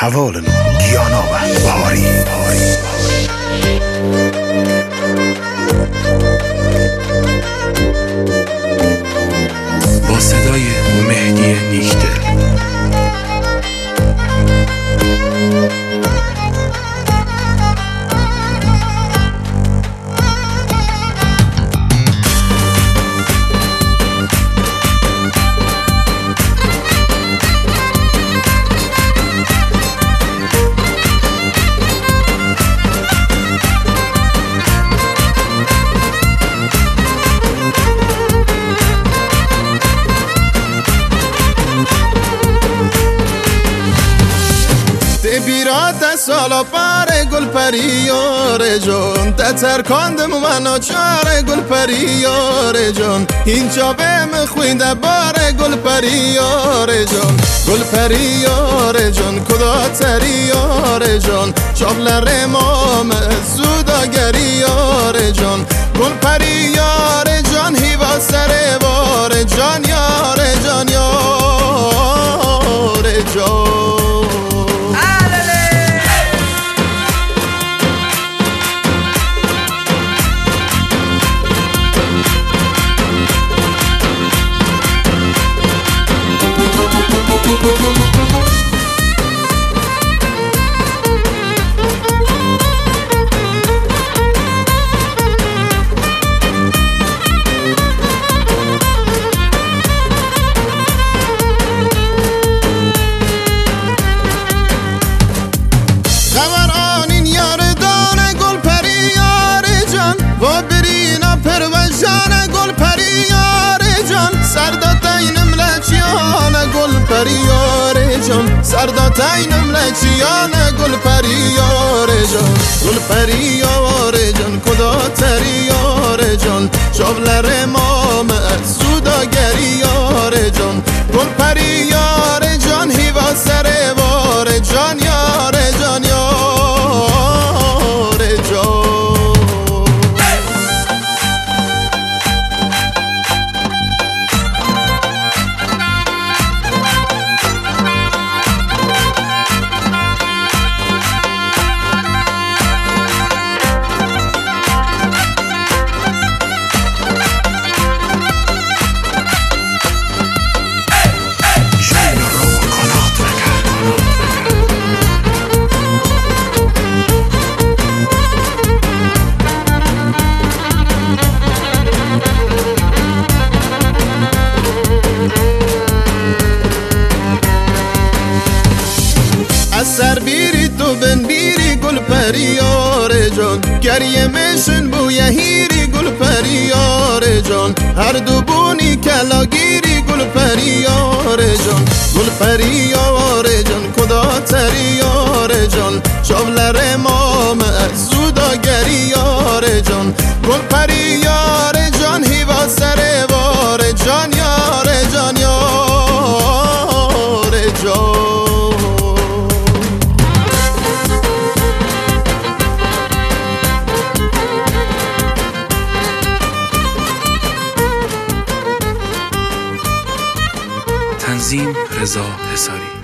حوالنو گیانا و بهاری با صدای مهدی نیکدل. بیرات سالا پاره گل پریاره جون تترکاندم منو چاره گل پریاره جون اینجا بهم خوینده باره گل پریاره جون گل پریاره جون کدا تریاره جون چابلر مام زوداگریاره جون گل پریاره جون هیوا سر باره جان یاره جان یاره جون. سرداتاینم لچیانه گل پریاره جان گل پریاره جان کدا تریاره جان شابلر مام سوداگریاره جان گل پریاره جان هیوا سر باره جان یاره جان یاره جان. سر بیری تو بن بیری گل پریاره جان گریه مشن بویه هیری گل پریاره جان هر دو بونی کلاگیری گل پریاره جان گل پریاره جان کدا تریاره جان شابلر مام زوداگریاره جان گل پریاره جان هیوا سر باره جان یاره جان یاره جان. تنظیم رضا حصاری.